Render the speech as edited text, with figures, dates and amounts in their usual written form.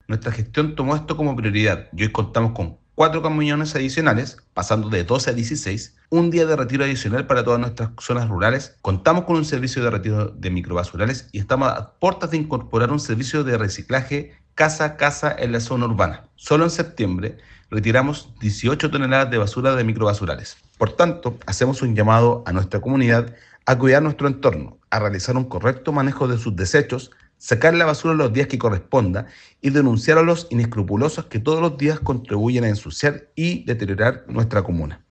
Nuestra gestión tomó esto como prioridad y hoy contamos con 4 camiones adicionales, pasando de 12 a 16, un día de retiro adicional para todas nuestras zonas rurales, contamos con un servicio de retiro de microbasurales y estamos a puertas de incorporar un servicio de reciclaje casa a casa en la zona urbana. Solo en septiembre retiramos 18 toneladas de basura de microbasurales. Por tanto, hacemos un llamado a nuestra comunidad a cuidar nuestro entorno, a realizar un correcto manejo de sus desechos, sacar la basura los días que corresponda y denunciar a los inescrupulosos que todos los días contribuyen a ensuciar y deteriorar nuestra comuna.